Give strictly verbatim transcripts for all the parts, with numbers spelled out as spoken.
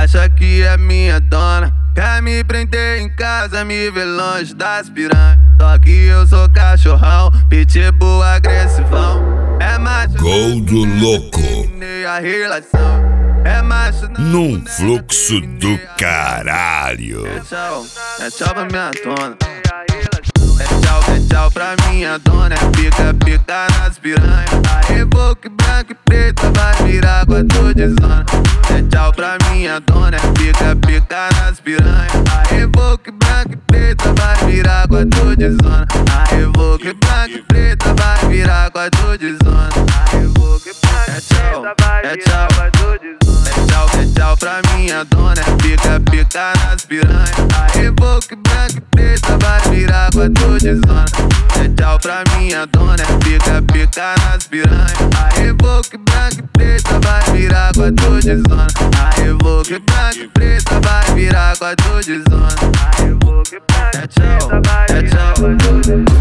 Acha que é minha dona, quer me prender em casa, me ver longe das piranhas. Só que eu sou cachorrão, pitbull agressivão. É macho, Gol do louco. A relação é macho, num fluxo do caralho. É tchau, é tchau pra minha dona. É tchau, é tchau pra minha dona. É pica, pica nas piranhas. A Evoque branca e preta vai virar quatro de zona. É tchau pra minha dona. É pica, pica nas piranhas. A Evoque branca e preta vai virar quatro de zona. A Evoque branca e preta vai virar quatro de zona. A Evoque branca e preta vai virar quatro de zona. É tchau, é tchau pra minha dona. É pica, pica nas piranhas. A Evoque branca e preta vai virar quatro de zona. É tchau pra minha dona. É pica, pica nas piranhas. A Evoque branca e preta vai virar quatro de zona. A Evoque branca e preta vai virar quatro de zona. A Evoque branca e preta vai virar quatro de zona.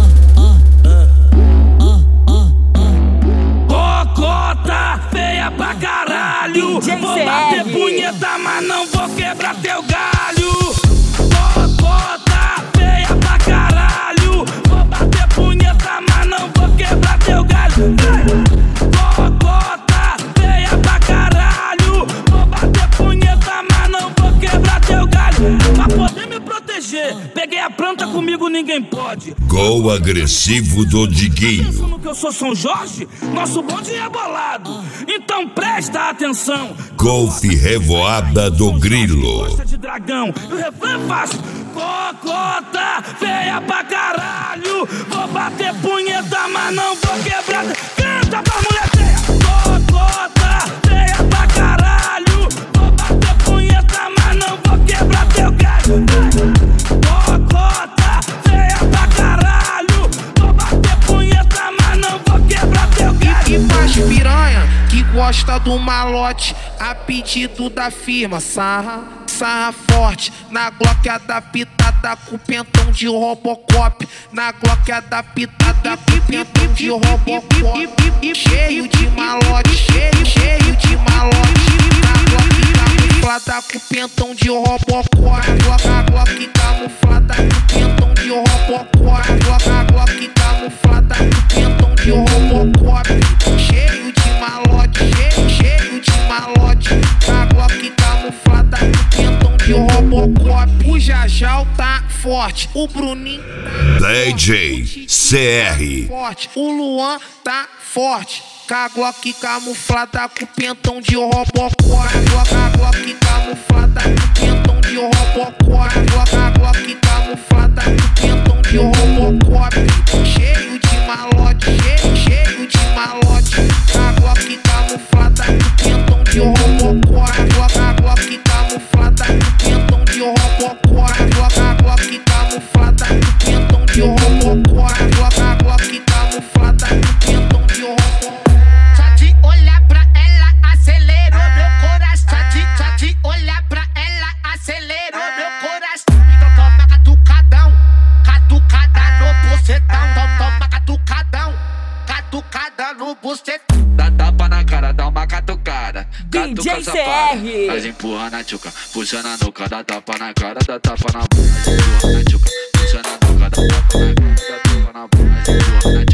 Cocota feia pra caralho. Vou bater punheta, mas não vou quebrar teu galho. Cocota feia pra caralho. Vou bater punheta, mas não vou quebrar teu galho. Cocota feia pra caralho. Vou bater punheta, mas não vou quebrar teu galho. Pra poder me proteger, peguei a planta, comigo ninguém pode. Gol agressivo do Diguinho. Pensando que eu sou São Jorge? Nosso bonde é bolado, então presta atenção. Golfe revoada do Grilo. Gosta de dragão, e o refrão é fácil. Cocota feia pra caralho. Vou bater punheta, mas não vou quebrar. Canta pra mulher feia. Cocota feia pra caralho. Vou bater punheta, mas não vou quebrar teu galho. Cocota feia pra caralho. Vou bater punheta, mas não vou quebrar teu galho. E faz piranha que gosta do malote, a pedido da firma. Sarra, sarra forte. Na Glock adaptada com pentão de Robocop. Na Glock adaptada com pentão de Robocop. Cheio de malote, cheio, cheio de malote. Na Glock camuflada com pentão de Robocop. A Glock camuflada com pentão de Robocop. A Glock camuflada com pentão de Robocop. Cheio de malote, cheio, cheio de malote. A Glock camuflada com pentão de Robocop. O Jajal tá forte, o Bruninho tá D J C R forte, o Luan tá forte. Com a Glock camuflada com pentão de Robocop. A Glock camuflada com pentão de Robocop. A Glock camuflada com pentão de Robocop. Cheio de malote, cheio, cheio de malote. A Glock camuflada com pentão de Robocop. A Glock camuflada com pentão de Robocop. A Glock camuflada com pentão de Robocop. A Glock camuflada com pentão de Robocop. Só de olhar pra ela acelerou meu coração. Só de, só de olhar pra ela acelerou meu coração. Então toma catucadão, catucada no bucetão. Então toma catucadão, catucada no bucetão. Dá tapa na cara, dá uma catucada. D J C R. Mas empurra na tchuca, puxa na nuca, dá tapa na cara, dá tapa na bunda. Empurra na tchuca, puxa na nuca, dá tapa na cara, dá tapa na bunda. Empurra na tchuca.